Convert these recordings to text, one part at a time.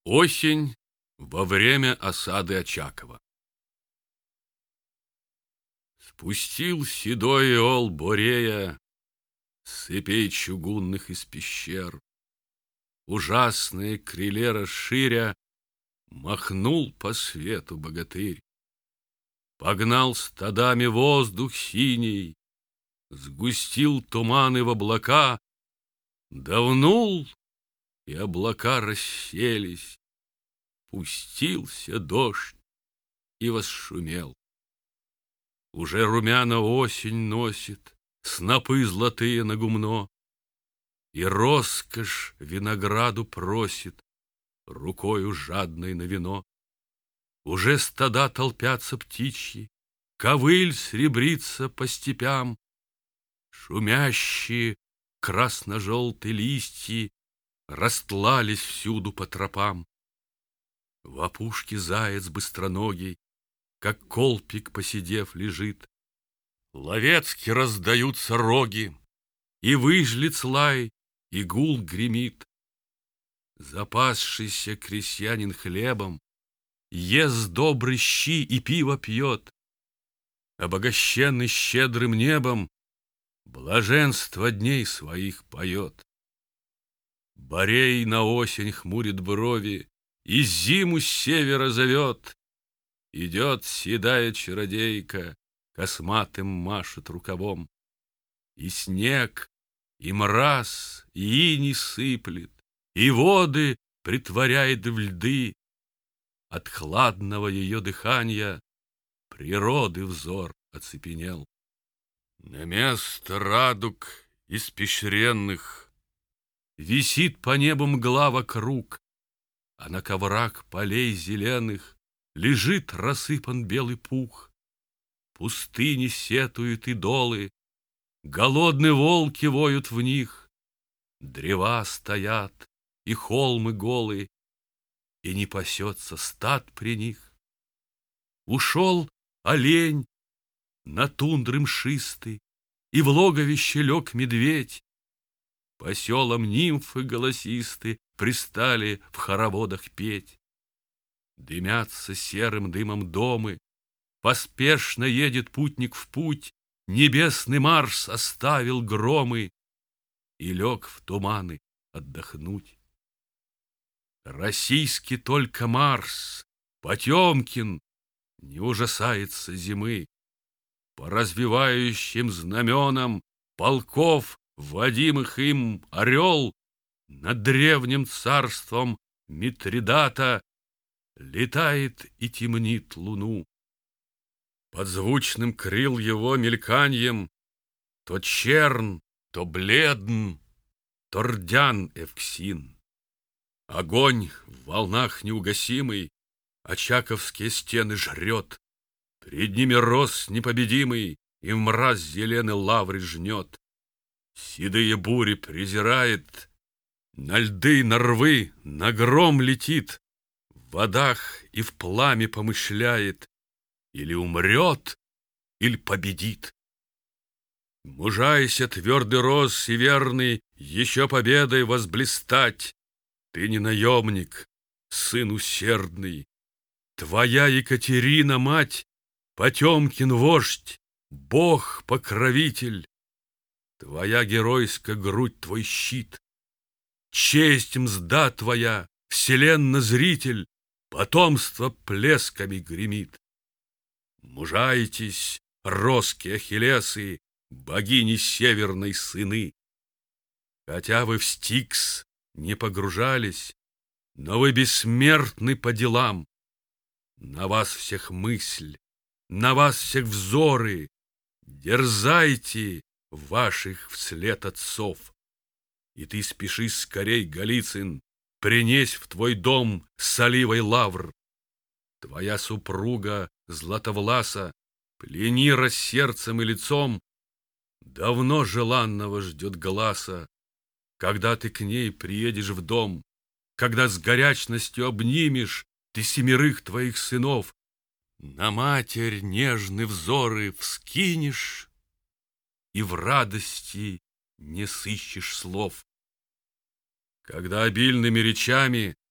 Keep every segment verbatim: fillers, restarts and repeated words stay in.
Осень во время осады Очакова. Спустил седой иол Борея с цепей чугунных из пещер, ужасные крыле расширя, махнул по свету богатырь. Погнал стадами воздух синий, сгустил туманы в облака, давнул, и облака расселись, пустился дождь и восшумел. Уже румяна осень носит снопы золотые на гумно, и роскошь винограду просит рукою жадной на вино. Уже стада толпятся птичьи, ковыль сребрится по степям, шумящие красно-желтые листья растлались всюду по тропам. В опушке заяц быстроногий, как колпик посидев, лежит. Ловецки раздаются роги, и выжлец лай, и гул гремит. Запасшийся крестьянин хлебом ест добрые щи и пиво пьет. Обогащенный щедрым небом блаженство дней своих поет. Борей на осень хмурит брови и зиму с севера зовет. Идет седая чародейка, косматым машет рукавом. И снег, и мраз, и иней сыплет, и воды притворяет в льды. От хладного ее дыхания природы взор оцепенел. На место радуг испещренных висит по небу мгла вокруг, а на коврах полей зеленых лежит рассыпан белый пух. Пустыни сетуют идолы, голодные волки воют в них. Древа стоят, и холмы голые, и не пасется стад при них. Ушел олень на тундры мшисты, и в логовище лег медведь. По селам нимфы голосисты пристали в хороводах петь. Дымятся серым дымом домы, поспешно едет путник в путь. Небесный Марс оставил громы и лег в туманы отдохнуть. Российский только Марс, Потемкин, не ужасается зимы. По развивающим знаменам полков, водимых им, орел над древним царством Митридата летает и темнит луну. Под звучным крыл его мельканьем то черн, то бледн, то рдян Эвксин. Огонь в волнах неугасимый очаковские стены жрет. Пред ними рос непобедимый, и в мраз зеленый лавры жнет. Седые бури презирает, на льды, на рвы, на гром летит, в водах и в пламя помышляет, или умрет, или победит. Мужайся, твердый рос и верный, еще победой возблистать. Ты не наемник, сын усердный, твоя Екатерина мать, Потемкин вождь, Бог-покровитель. Твоя геройская грудь, твой щит, честь мзда твоя, вселенно-зритель, потомство плесками гремит. Мужайтесь, роски Ахиллесы, богини северной сыны. Хотя вы в Стикс не погружались, но вы бессмертны по делам. На вас всех мысль, на вас всех взоры, дерзайте ваших вслед отцов. И ты спеши скорей, Голицын, принесь в твой дом соливой лавр. Твоя супруга Златовласа, пленира сердцем и лицом, давно желанного ждет гласа. Когда ты к ней приедешь в дом, когда с горячностью обнимешь ты семерых твоих сынов, на матерь нежные взоры вскинешь и в радости не сыщешь слов. Когда обильными речами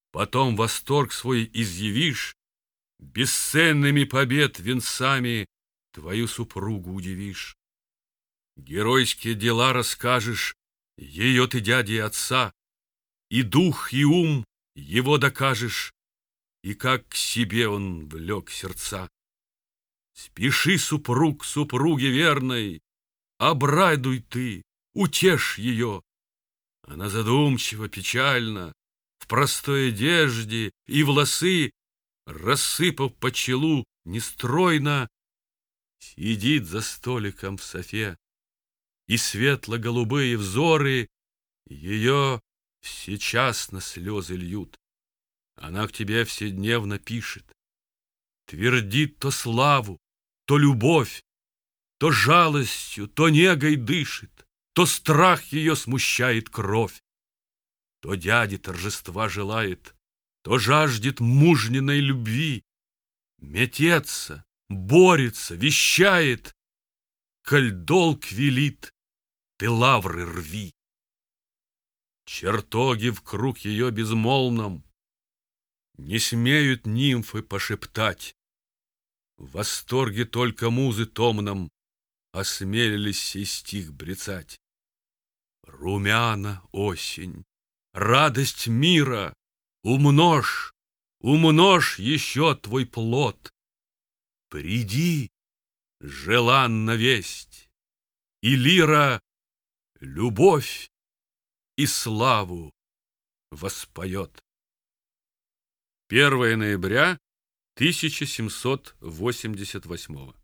Потом восторг свой изъявишь, бесценными побед венцами твою супругу удивишь. Геройские дела расскажешь, ее ты дяде и отца, и дух, и ум его докажешь, и как к себе он влек сердца. Спеши, супруг, супруге верной, обрадуй ты, утешь ее. Она задумчиво, печально, в простой одежде и волосы, рассыпав по челу нестройно, сидит за столиком в софе, и светло-голубые взоры ее всечасно слезы льют. Она к тебе вседневно пишет, твердит то славу, то любовь, то жалостью, то негой дышит, то страх ее смущает кровь, то дяде торжества желает, то жаждет мужниной любви, метется, борется, вещает, коль долг велит, ты лавры рви. Чертоги в круг ее безмолвном не смеют нимфы пошептать, в восторге только музы томном осмелились сей стих брецать. Румяна осень, радость мира, умножь, умножь еще твой плод. Приди, желанна весть, и лира любовь и славу воспоет. первое ноября тысяча семьсот восемьдесят восьмого.